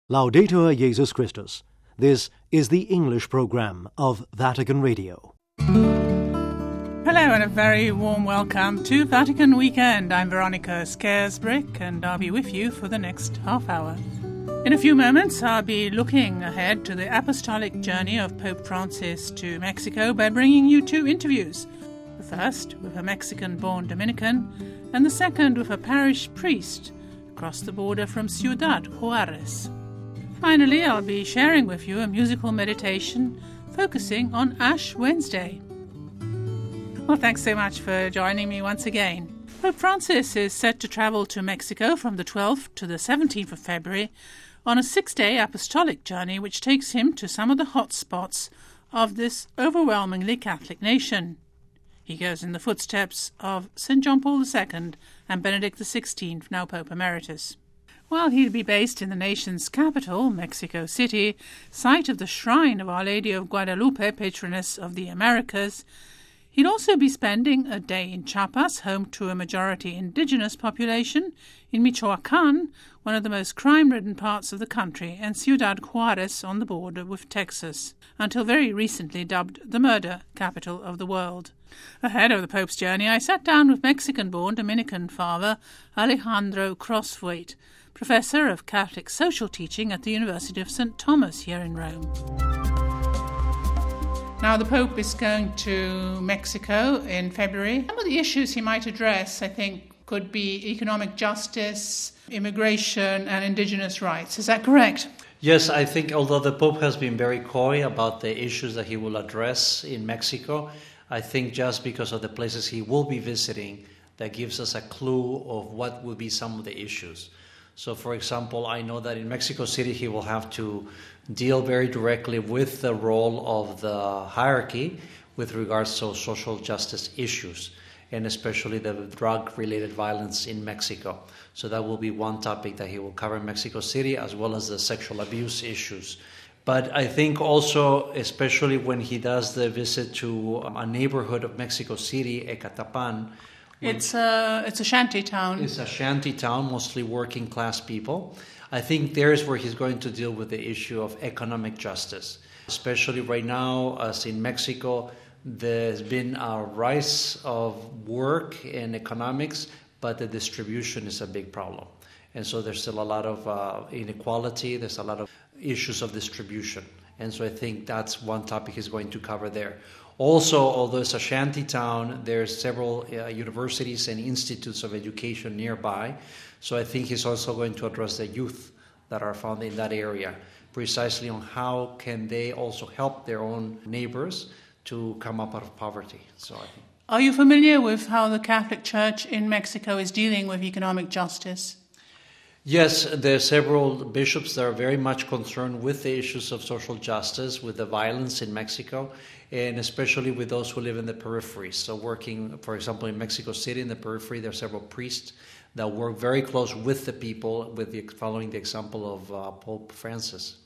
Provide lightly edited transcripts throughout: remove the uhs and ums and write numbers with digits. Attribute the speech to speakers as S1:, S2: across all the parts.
S1: Laudetur Jesus Christus. This is the English program of Vatican Radio.
S2: Hello and a very warm welcome to Vatican Weekend. I'm Veronica Scaresbrick and I'll be with you for the next half hour. In a few moments I'll be looking ahead to the apostolic journey of Pope Francis to Mexico by bringing you two interviews. The first with a Mexican-born Dominican and the second with a parish priest across the border from Ciudad Juarez. Finally, I'll be sharing with you a musical meditation focusing on Ash Wednesday. Well, thanks so much for joining me once again. Pope Francis is set to travel to Mexico from the 12th to the 17th of February on a 6-day apostolic journey which takes him to some of the hot spots of this overwhelmingly Catholic nation. He goes in the footsteps of St. John Paul II and Benedict XVI, now Pope Emeritus. While he'll be based in the nation's capital, Mexico City, site of the shrine of Our Lady of Guadalupe, patroness of the Americas, he'll also be spending a day in Chiapas, home to a majority indigenous population, in Michoacán, one of the most crime-ridden parts of the country, and Ciudad Juarez on the border with Texas, until very recently dubbed the murder capital of the world. Ahead of the Pope's journey, I sat down with Mexican-born Dominican father Alejandro Crosthwaite, professor of Catholic social teaching at the University of St. Thomas here in Rome. Now, the Pope is going to Mexico in February. Some of the issues he might address, I think, could be economic justice, immigration, and indigenous rights. Is that correct?
S3: Yes, I think although the Pope has been very coy about the issues that he will address in Mexico, I think just because of the places he will be visiting, that gives us a clue of what will be some of the issues. So, for example, I know that in Mexico City he will have to deal very directly with the role of the hierarchy with regards to social justice issues, and especially the drug-related violence in Mexico. So that will be one topic that he will cover in Mexico City, as well as the sexual abuse issues. But I think also, especially when he does the visit to a neighborhood of Mexico City, Ecatepec.
S2: It's a shanty town.
S3: It's a shanty town, mostly working class people. I think there's where he's going to deal with the issue of economic justice. Especially right now, as in Mexico, there's been a rise of work and economics, but the distribution is a big problem. And so there's still a lot of inequality, there's a lot of issues of distribution. And so I think that's one topic he's going to cover there. Also, although it's a shanty town, there's several universities and institutes of education nearby. So I think he's also going to address the youth that are found in that area, precisely on how can they also help their own neighbors to come up out of poverty. So I think.
S2: Are you familiar with how the Catholic Church in Mexico is dealing with economic justice?
S3: Yes, there are several bishops that are very much concerned with the issues of social justice, with the violence in Mexico, and especially with those who live in the periphery. So working, for example, in Mexico City, in the periphery, there are several priests that work very close with the people, following the example of Pope Francis.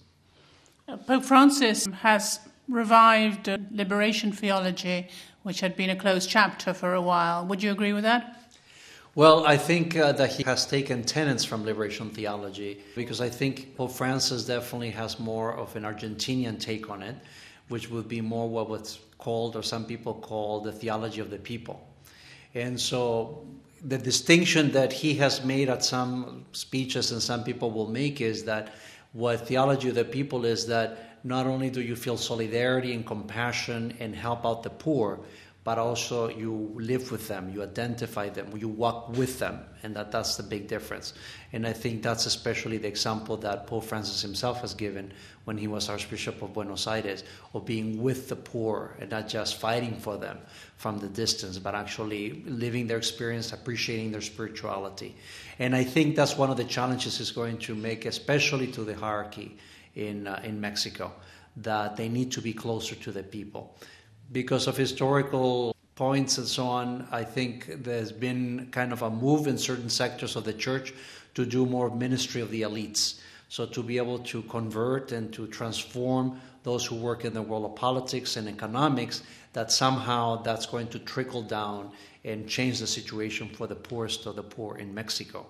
S2: Pope Francis has revived liberation theology, which had been a closed chapter for a while. Would you agree with that?
S3: Well, I think that he has taken tenets from liberation theology, because I think Pope Francis definitely has more of an Argentinian take on it, which would be more what's called, or some people call, the theology of the people. And so the distinction that he has made at some speeches and some people will make is that what theology of the people is that not only do you feel solidarity and compassion and help out the poor, but also you live with them, you identify them, you walk with them, and that's the big difference. And I think that's especially the example that Pope Francis himself has given when he was Archbishop of Buenos Aires, of being with the poor and not just fighting for them from the distance, but actually living their experience, appreciating their spirituality. And I think that's one of the challenges he's going to make, especially to the hierarchy in Mexico, that they need to be closer to the people. Because of historical points and so on, I think there's been kind of a move in certain sectors of the church to do more ministry of the elites. So to be able to convert and to transform those who work in the world of politics and economics, that somehow that's going to trickle down and change the situation for the poorest of the poor in Mexico.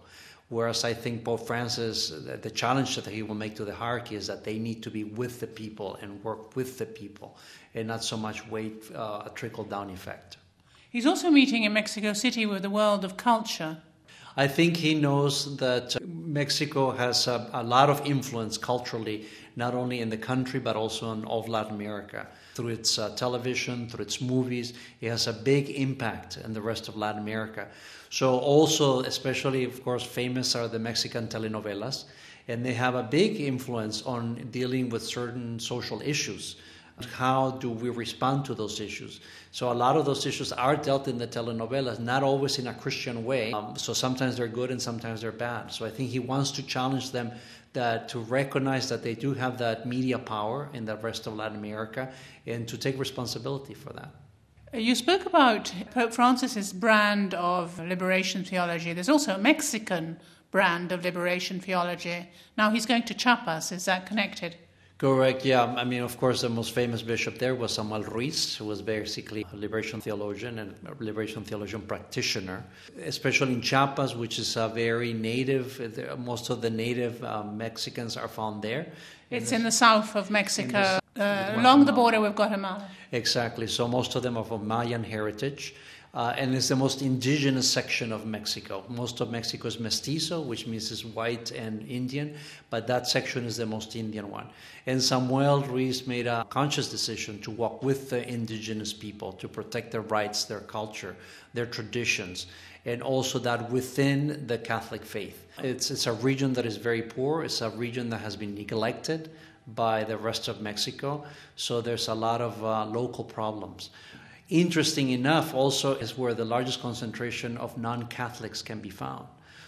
S3: Whereas I think Pope Francis, the challenge that he will make to the hierarchy is that they need to be with the people and work with the people and not so much wait a trickle-down effect.
S2: He's also meeting in Mexico City with the world of culture.
S3: I think he knows that Mexico has a lot of influence culturally, not only in the country but also in all of Latin America. Through its television, through its movies, it has a big impact in the rest of Latin America. So also, especially, of course, famous are the Mexican telenovelas, and they have a big influence on dealing with certain social issues. How do we respond to those issues? So a lot of those issues are dealt in the telenovelas, not always in a Christian way. So sometimes they're good and sometimes they're bad. So I think he wants to challenge them to recognize that they do have that media power in the rest of Latin America and to take responsibility for that.
S2: You spoke about Pope Francis's brand of liberation theology. There's also a Mexican brand of liberation theology. Now he's going to Chiapas. Is that connected?
S3: Correct, yeah. I mean, of course, the most famous bishop there was Samuel Ruiz, who was basically a liberation theologian and a liberation theologian practitioner, especially in Chiapas, which is a very native, most of the native Mexicans are found there.
S2: It's in the south of Mexico, along the border with Guatemala.
S3: Exactly, so most of them are of Mayan heritage. And it's the most indigenous section of Mexico. Most of Mexico is mestizo, which means it's white and Indian, but that section is the most Indian one. And Samuel Ruiz made a conscious decision to walk with the indigenous people, to protect their rights, their culture, their traditions, and also that within the Catholic faith. It's a region that is very poor. It's a region that has been neglected by the rest of Mexico, so there's a lot of local problems. Interesting enough, also, is where the largest concentration of non-Catholics can be found.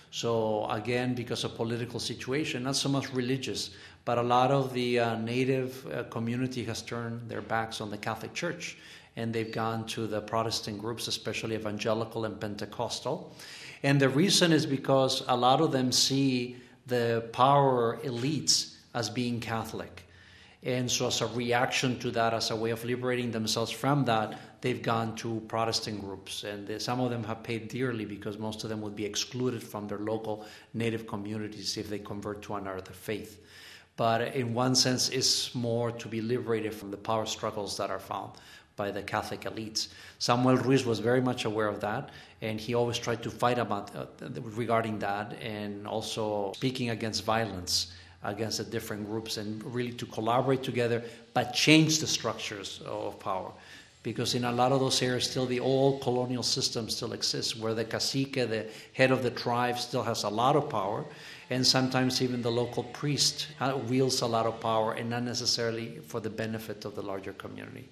S3: So again, because of political situation, not so much religious, but a lot of the native community has turned their backs on the Catholic Church, and they've gone to the Protestant groups, especially evangelical and Pentecostal. And the reason is because a lot of them see the power elites as being Catholic. And so as a reaction to that, as a way of liberating themselves from that, they've gone to Protestant groups. And some of them have paid dearly because most of them would be excluded from their local native communities if they convert to another faith. But in one sense, it's more to be liberated from the power struggles that are found by the Catholic elites. Samuel Ruiz was very much aware of that, and he always tried to fight about regarding that, and also speaking against violence against the different groups, and really to collaborate together, but change the structures of power. Because in a lot of those areas, still the old colonial system still exists, where the cacique, the head of the tribe, still has a lot of power, and sometimes even the local priest wields a lot of power, and not necessarily for the benefit of the larger community.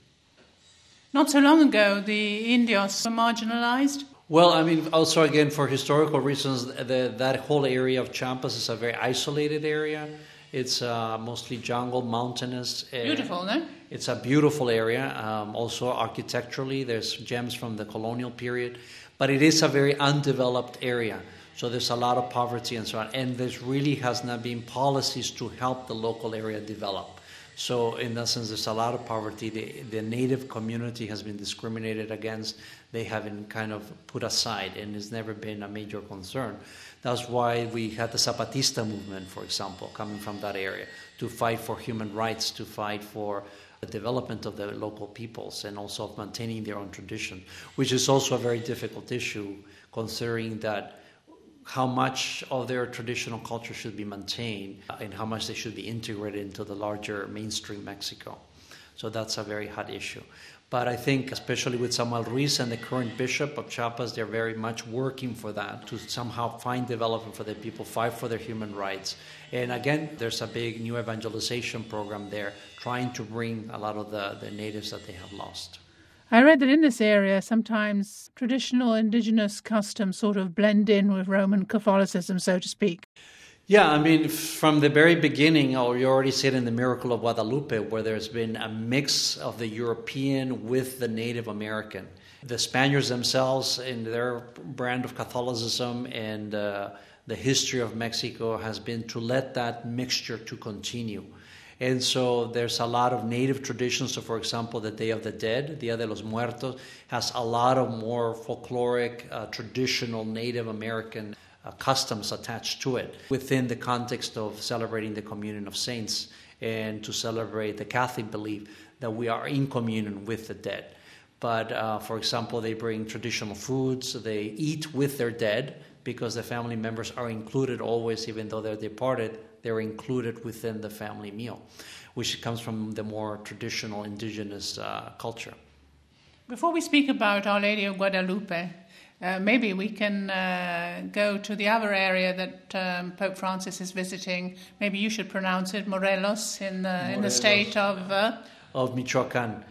S2: Not so long ago, the Indios were marginalized.
S3: Well, I mean, also again, for historical reasons, that whole area of Chiapas is a very isolated area. It's mostly jungle, mountainous.
S2: Beautiful, no?
S3: It's a beautiful area. Also architecturally, there's gems from the colonial period. But it is a very undeveloped area. So there's a lot of poverty and so on. And there really has not been policies to help the local area develop. So in that sense, there's a lot of poverty. The native community has been discriminated against. They have been kind of put aside, and it's never been a major concern. That's why we had the Zapatista movement, for example, coming from that area, to fight for human rights, to fight for the development of the local peoples, and also of maintaining their own tradition, which is also a very difficult issue, considering that how much of their traditional culture should be maintained and how much they should be integrated into the larger mainstream Mexico. So that's a very hot issue. But I think, especially with Samuel Ruiz and the current bishop of Chiapas, they're very much working for that, to somehow find development for the people, fight for their human rights. And again, there's a big new evangelization program there, trying to bring a lot of the natives that they have lost.
S2: I read that in this area, sometimes traditional indigenous customs sort of blend in with Roman Catholicism, so to speak.
S3: Yeah, I mean, from the very beginning, or you already see it in the Miracle of Guadalupe, where there's been a mix of the European with the Native American. The Spaniards themselves, in their brand of Catholicism and the history of Mexico, has been to let that mixture to continue. And so there's a lot of native traditions. So, for example, the Day of the Dead, Dia de los Muertos, has a lot of more folkloric, traditional Native American customs attached to it within the context of celebrating the communion of saints and to celebrate the Catholic belief that we are in communion with the dead. But, for example, they bring traditional foods, they eat with their dead because the family members are included always, even though they're departed, they're included within the family meal, which comes from the more traditional indigenous culture.
S2: Before we speak about Our Lady of Guadalupe, maybe we can go to the other area that Pope Francis is visiting. Maybe you should pronounce it, Morelos, in the state of
S3: Michoacan.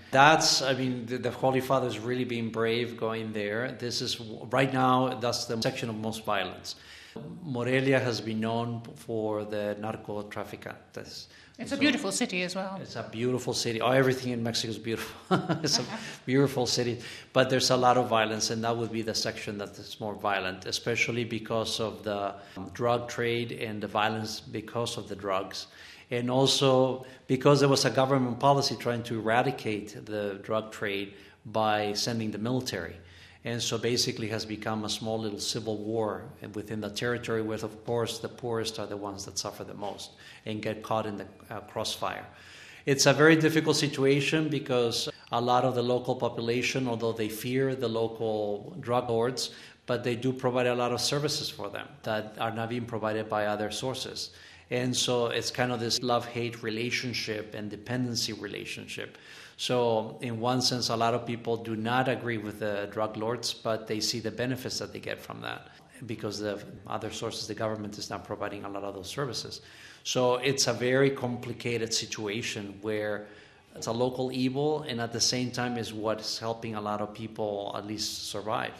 S3: The Holy Father is really being brave going there. This is, right now, that's the section of most violence. Morelia has been known for the narcotraficantes.
S2: It's a beautiful city as well.
S3: It's a beautiful city. Oh, everything in Mexico is beautiful. It's a beautiful city. But there's a lot of violence, and that would be the section that is more violent, especially because of the drug trade and the violence because of the drugs. And also because there was a government policy trying to eradicate the drug trade by sending the military. And so basically has become a small little civil war within the territory where, of course, the poorest are the ones that suffer the most and get caught in the crossfire. It's a very difficult situation because a lot of the local population, although they fear the local drug lords, but they do provide a lot of services for them that are not being provided by other sources. And so it's kind of this love-hate relationship and dependency relationship. So in one sense, a lot of people do not agree with the drug lords, but they see the benefits that they get from that because the other sources, the government is not providing a lot of those services. So it's a very complicated situation where it's a local evil and at the same time is what's helping a lot of people at least survive.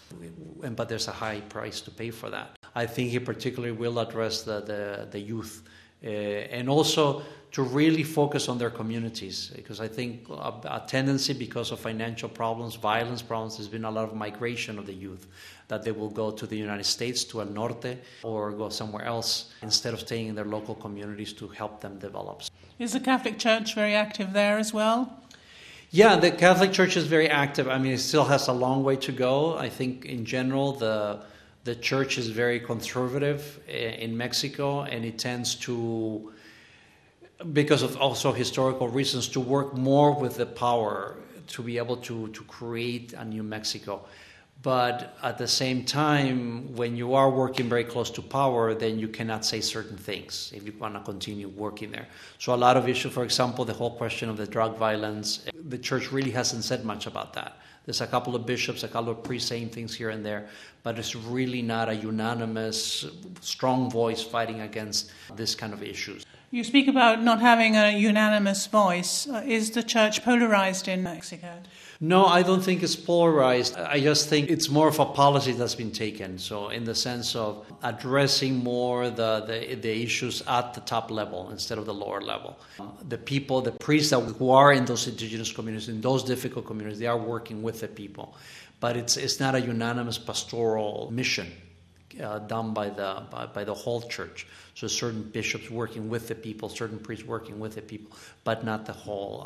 S3: But there's a high price to pay for that. I think he particularly will address the youth and also to really focus on their communities, because I think a tendency because of financial problems, violence problems, there's been a lot of migration of the youth, that they will go to the United States, to El Norte, or go somewhere else instead of staying in their local communities to help them develop.
S2: Is the Catholic Church very active there as well?
S3: Yeah, the Catholic Church is very active. I mean, it still has a long way to go. I think in general the church is very conservative in Mexico, and it tends to, because of also historical reasons, to work more with the power to be able to create a new Mexico. But at the same time, when you are working very close to power, then you cannot say certain things if you want to continue working there. So a lot of issues, for example, the whole question of the drug violence, the church really hasn't said much about that. There's a couple of bishops, a couple of priests saying things here and there, but it's really not a unanimous, strong voice fighting against this kind of issues.
S2: You speak about not having a unanimous voice. Is the church polarized in Mexico?
S3: No, I don't think it's polarized. I just think it's more of a policy that's been taken. So in the sense of addressing more the issues at the top level instead of the lower level. The people, the priests who are in those indigenous communities, in those difficult communities, they are working with the people. But it's not a unanimous pastoral mission done by the whole church. So certain bishops working with the people, certain priests working with the people, but not the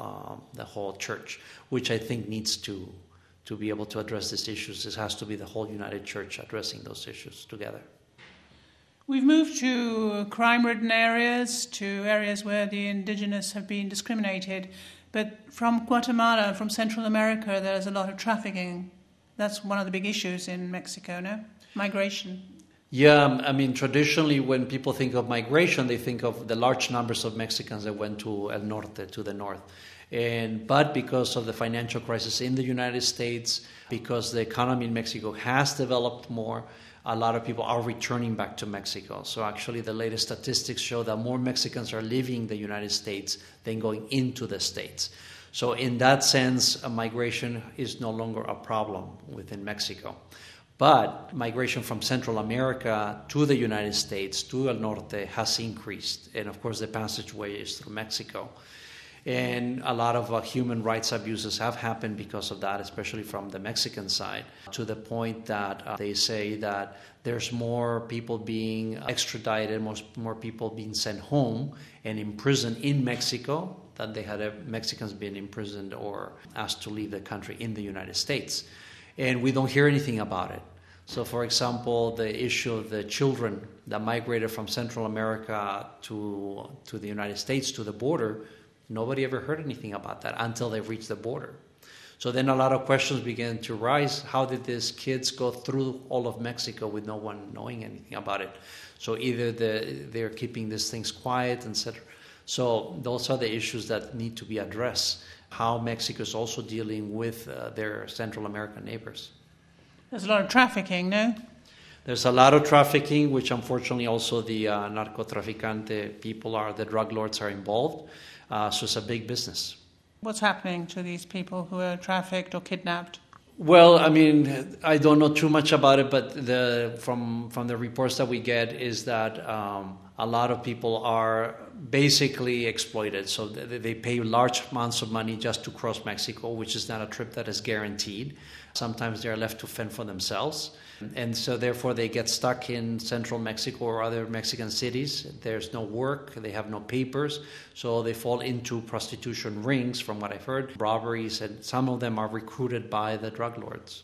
S3: whole church, which I think needs to be able to address these issues. It has to be the whole United Church addressing those issues together.
S2: We've moved to crime-ridden areas, to areas where the indigenous have been discriminated. But from Guatemala, from Central America, there's a lot of trafficking. That's one of the big issues in Mexico, no? Migration.
S3: Yeah, I mean, traditionally when people think of migration, they think of the large numbers of Mexicans that went to El Norte, to the north. But because of the financial crisis in the United States, because the economy in Mexico has developed more, a lot of people are returning back to Mexico. So actually the latest statistics show that more Mexicans are leaving the United States than going into the States. So in that sense, migration is no longer a problem within Mexico. But migration from Central America to the United States, to El Norte, has increased. And of course, the passageway is through Mexico. And a lot of human rights abuses have happened because of that, especially from the Mexican side, to the point that they say that there's more people being extradited, more people being sent home and imprisoned in Mexico than they had Mexicans being imprisoned or asked to leave the country in the United States. And we don't hear anything about it. So, for example, the issue of the children that migrated from Central America to the United States, to the border, nobody ever heard anything about that until they reached the border. So then a lot of questions began to rise. How did these kids go through all of Mexico with no one knowing anything about it? So either they're keeping these things quiet, etc. So those are the issues that need to be addressed. How Mexico is also dealing with their Central American neighbors.
S2: There's a lot of trafficking, no?
S3: There's a lot of trafficking, which unfortunately also the narcotraficante people the drug lords are involved. So it's a big business.
S2: What's happening to these people who are trafficked or kidnapped?
S3: Well, I mean, I don't know too much about it, but from the reports that we get is that a lot of people are basically exploited. So they pay large amounts of money just to cross Mexico, which is not a trip that is guaranteed. Sometimes they're left to fend for themselves. And so therefore they get stuck in central Mexico or other Mexican cities. There's no work, they have no papers, so they fall into prostitution rings, from what I've heard, robberies, and some of them are recruited by the drug lords.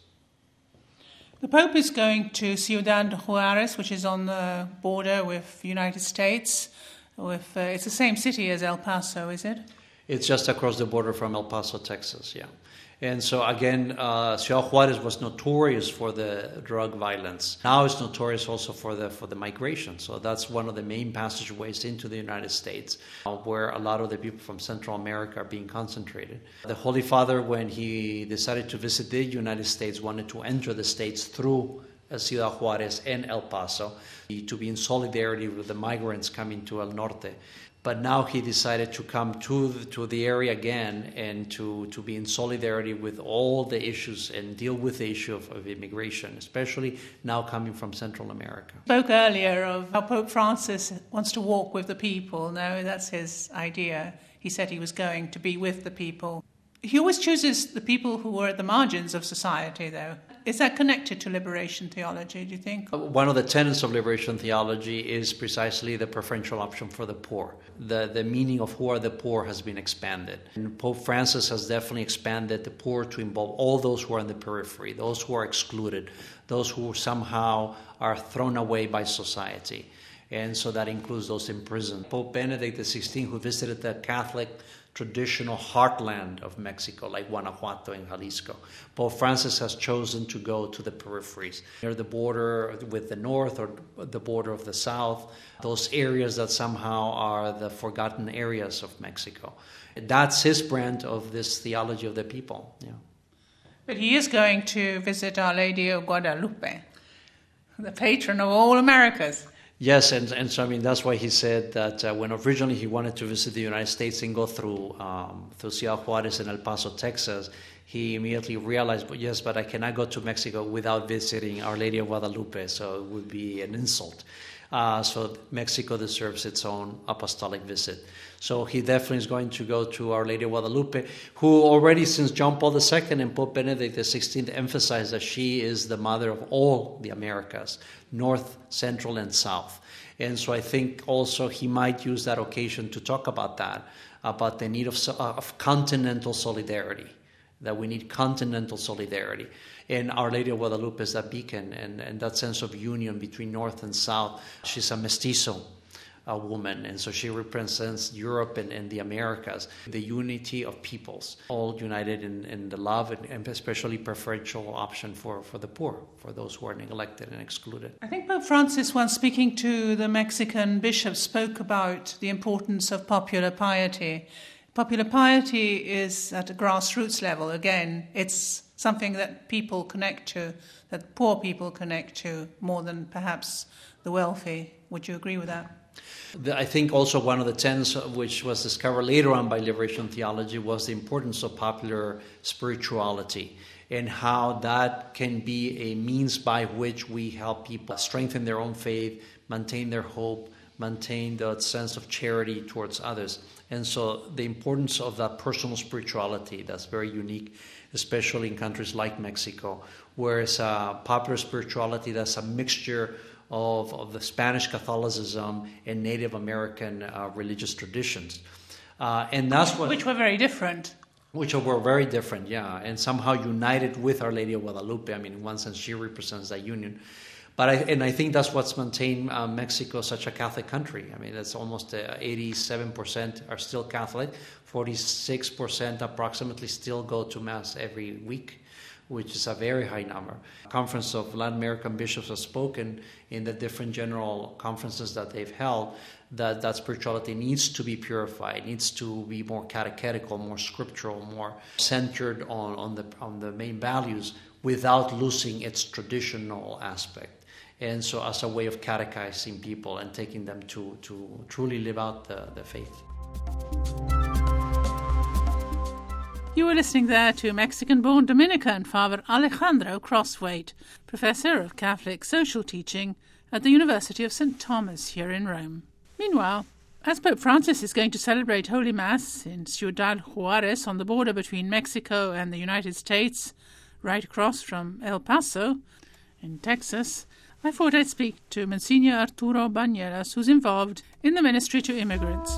S2: The Pope is going to Ciudad Juarez, which is on the border with the United States. It's the same city as El Paso, is it?
S3: It's just across the border from El Paso, Texas, yeah. And so again, Ciudad Juarez was notorious for the drug violence. Now it's notorious also for the migration. So that's one of the main passageways into the United States, where a lot of the people from Central America are being concentrated. The Holy Father, when he decided to visit the United States, wanted to enter the States through Ciudad Juarez and El Paso to be in solidarity with the migrants coming to El Norte. But now he decided to come to the area again and to be in solidarity with all the issues and deal with the issue of immigration, especially now coming from Central America.
S2: Spoke earlier of how Pope Francis wants to walk with the people. No, that's his idea. He said he was going to be with the people. He always chooses the people who are at the margins of society, though. Is that connected to liberation theology, do you think?
S3: One of the tenets of liberation theology is precisely the preferential option for the poor. The meaning of who are the poor has been expanded. And Pope Francis has definitely expanded the poor to involve all those who are in the periphery, those who are excluded, those who somehow are thrown away by society. And so that includes those in prison. Pope Benedict XVI, who visited the Catholic traditional heartland of Mexico, like Guanajuato and Jalisco. Pope Francis has chosen to go to the peripheries, near the border with the north or the border of the south, those areas that somehow are the forgotten areas of Mexico. That's his brand of this theology of the people. Yeah.
S2: But he is going to visit Our Lady of Guadalupe, the patron of all Americas.
S3: Yes, and so I mean that's why he said that when originally he wanted to visit the United States and go through Ciudad Juarez and El Paso, Texas, he immediately realized, but I cannot go to Mexico without visiting Our Lady of Guadalupe, so it would be an insult. So Mexico deserves its own apostolic visit. So he definitely is going to go to Our Lady of Guadalupe, who already since John Paul II and Pope Benedict XVI emphasized that she is the mother of all the Americas, North, Central, and South. And so I think also he might use that occasion to talk about that, about the need of continental solidarity, that we need continental solidarity. And Our Lady of Guadalupe is that beacon and that sense of union between North and South. She's a mestizo woman, and so she represents Europe and the Americas, the unity of peoples, all united in the love and especially preferential option for the poor, for those who are neglected and excluded.
S2: I think Pope Francis, once speaking to the Mexican bishops, spoke about the importance of popular piety. Popular piety is at a grassroots level. Again, it's something that people connect to, that poor people connect to more than perhaps the wealthy. Would you agree with that?
S3: I think also one of the tenets which was discovered later on by liberation theology was the importance of popular spirituality and how that can be a means by which we help people strengthen their own faith, maintain their hope, maintain the sense of charity towards others. And so the importance of that personal spirituality that's very unique, especially in countries like Mexico, whereas popular spirituality that's a mixture of the Spanish Catholicism and Native American religious traditions. And that's
S2: which were very different.
S3: which were very different, yeah, and somehow united with Our Lady of Guadalupe. I mean, in one sense, she represents that union. But I think that's what's maintained Mexico such a Catholic country. I mean, it's almost 87% are still Catholic, 46% approximately still go to Mass every week, which is a very high number. Conference of Latin American bishops have spoken in the different general conferences that they've held that spirituality needs to be purified, needs to be more catechetical, more scriptural, more centered on the main values without losing its traditional aspect. And so as a way of catechizing people and taking them to truly live out the faith.
S2: You were listening there to Mexican-born Dominican Father Alejandro Crosthwaite, Professor of Catholic Social Teaching at the University of St. Thomas here in Rome. Meanwhile, as Pope Francis is going to celebrate Holy Mass in Ciudad Juarez on the border between Mexico and the United States, right across from El Paso in Texas, I thought I'd speak to Monsignor Arturo Bañuelas, who's involved in the ministry to immigrants.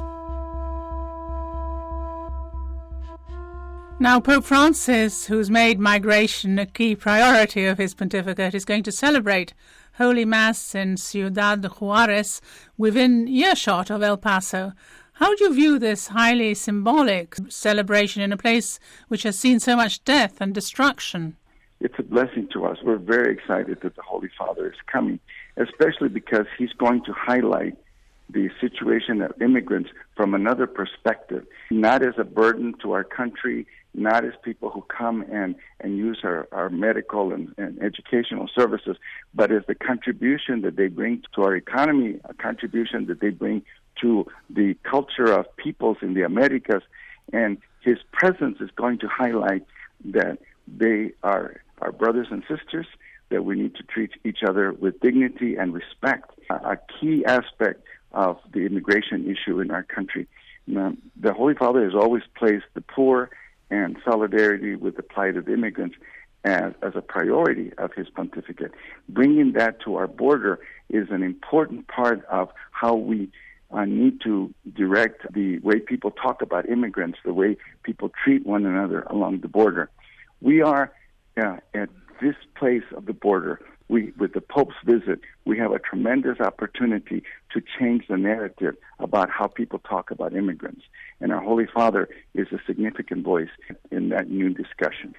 S2: Now, Pope Francis, who's made migration a key priority of his pontificate, is going to celebrate Holy Mass in Ciudad Juarez within earshot of El Paso. How do you view this highly symbolic celebration in a place which has seen so much death and destruction?
S4: It's a blessing to us. We're very excited that the Holy Father is coming, especially because he's going to highlight the situation of immigrants from another perspective, not as a burden to our country, not as people who come and use our medical and educational services, but as the contribution that they bring to our economy, a contribution that they bring to the culture of peoples in the Americas. And his presence is going to highlight that they are our brothers and sisters, that we need to treat each other with dignity and respect, a key aspect of the immigration issue in our country. Now, the Holy Father has always placed the poor and solidarity with the plight of immigrants as a priority of his pontificate. Bringing that to our border is an important part of how we need to direct the way people talk about immigrants, the way people treat one another along the border. We are at this place of the border, with the Pope's visit, we have a tremendous opportunity to change the narrative about how people talk about immigrants. And our Holy Father is a significant voice in that new discussion.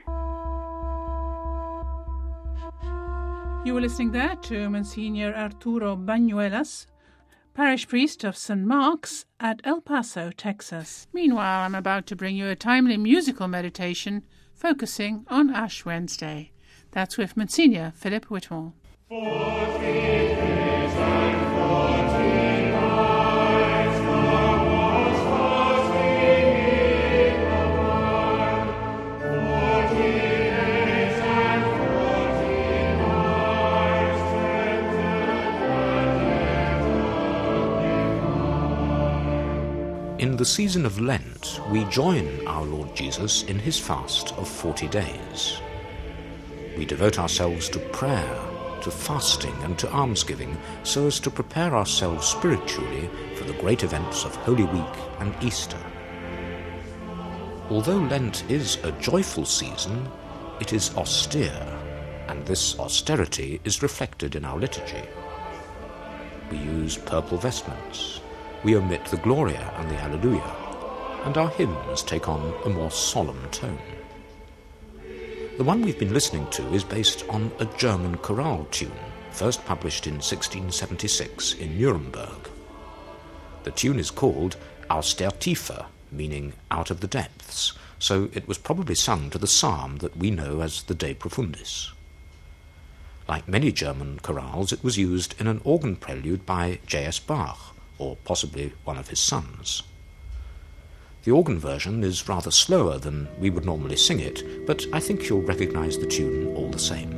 S2: You were listening there to Monsignor Arturo Bañuelas, parish priest of St. Mark's at El Paso, Texas. Meanwhile, I'm about to bring you a timely musical meditation focusing on Ash Wednesday. That's with Monsignor Philip Whitmore.
S5: In the season of Lent, we join our Lord Jesus in his fast of 40 days. We devote ourselves to prayer, to fasting and to almsgiving so as to prepare ourselves spiritually for the great events of Holy Week and Easter. Although Lent is a joyful season, it is austere, and this austerity is reflected in our liturgy. We use purple vestments. We omit the Gloria and the Alleluia, and our hymns take on a more solemn tone. The one we've been listening to is based on a German chorale tune, first published in 1676 in Nuremberg. The tune is called Aus der Tiefe, meaning out of the depths, so it was probably sung to the psalm that we know as the De Profundis. Like many German chorales, it was used in an organ prelude by J.S. Bach, or possibly one of his sons. The organ version is rather slower than we would normally sing it, but I think you'll recognize the tune all the same.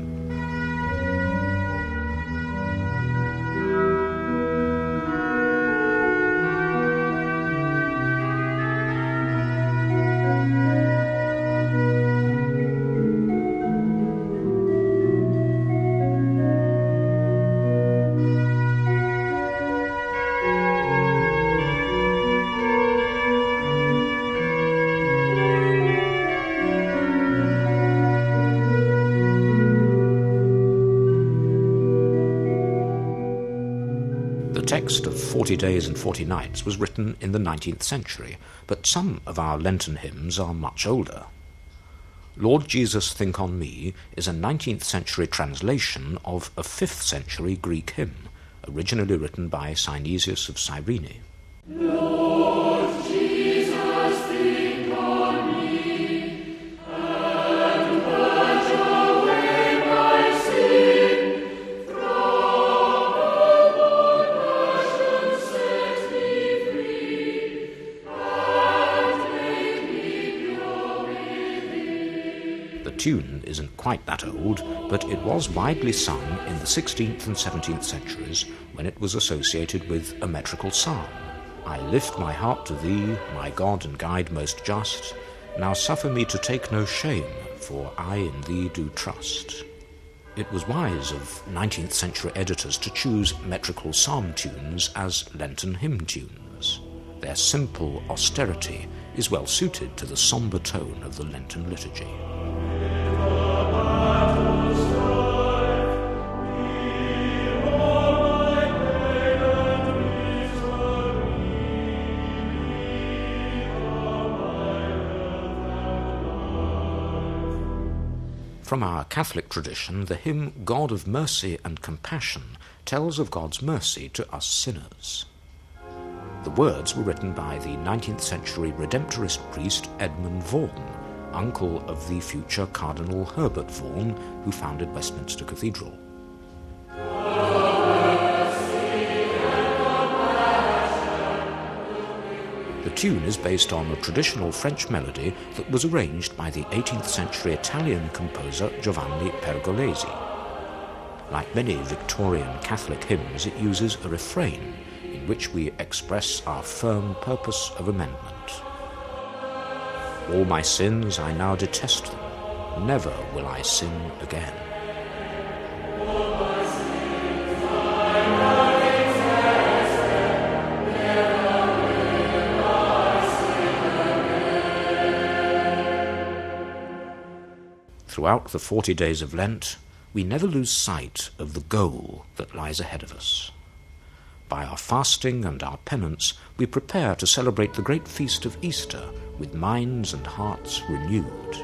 S5: text of 40 Days and 40 Nights was written in the 19th century, but some of our Lenten hymns are much older. Lord Jesus, Think on Me is a 19th century translation of a 5th century Greek hymn, originally written by Synesius of Cyrene.
S6: Lord Jesus, think on me, and purge away my sin. From all passion set me free, and make me pure within.
S5: The tune isn't quite that old, but it was widely sung in the 16th and 17th centuries when it was associated with a metrical psalm. I lift my heart to thee, my God and guide most just. Now suffer me to take no shame, for I in thee do trust. It was wise of 19th century editors to choose metrical psalm tunes as Lenten hymn tunes. Their simple austerity is well suited to the sombre tone of the Lenten liturgy. From our Catholic tradition, the hymn God of Mercy and Compassion tells of God's mercy to us sinners. The words were written by the 19th century Redemptorist priest Edmund Vaughan, uncle of the future Cardinal Herbert Vaughan, who founded Westminster Cathedral. The tune is based on a traditional French melody that was arranged by the 18th century Italian composer Giovanni Pergolesi. Like many Victorian Catholic hymns, it uses a refrain in which we express our firm purpose of amendment. All my sins, I now detest them. Never will I sin again. Throughout the 40 days of Lent, we never lose sight of the goal that lies ahead of us. By our fasting and our penance, we prepare to celebrate the great feast of Easter with minds and hearts renewed.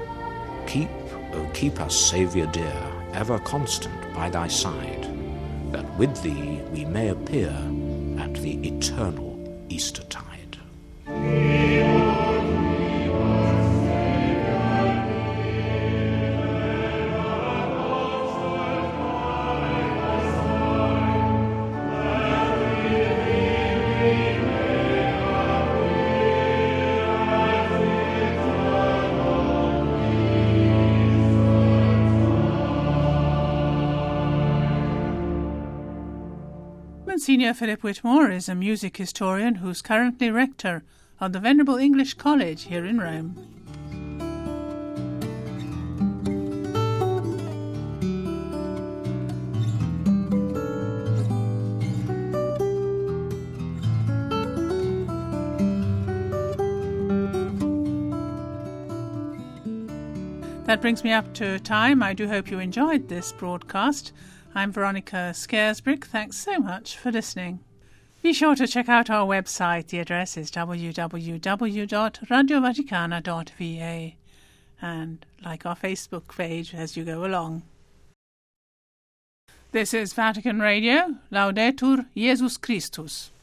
S5: Keep us, Saviour dear, ever constant by thy side, that with thee we may appear at the eternal Eastertide.
S2: Monsignor Philip Whitmore is a music historian who's currently rector of the Venerable English College here in Rome. That brings me up to time. I do hope you enjoyed this broadcast. I'm Veronica Scaresbrick. Thanks so much for listening. Be sure to check out our website. The address is www.radiovaticana.va, and like our Facebook page as you go along. This is Vatican Radio. Laudetur Jesus Christus.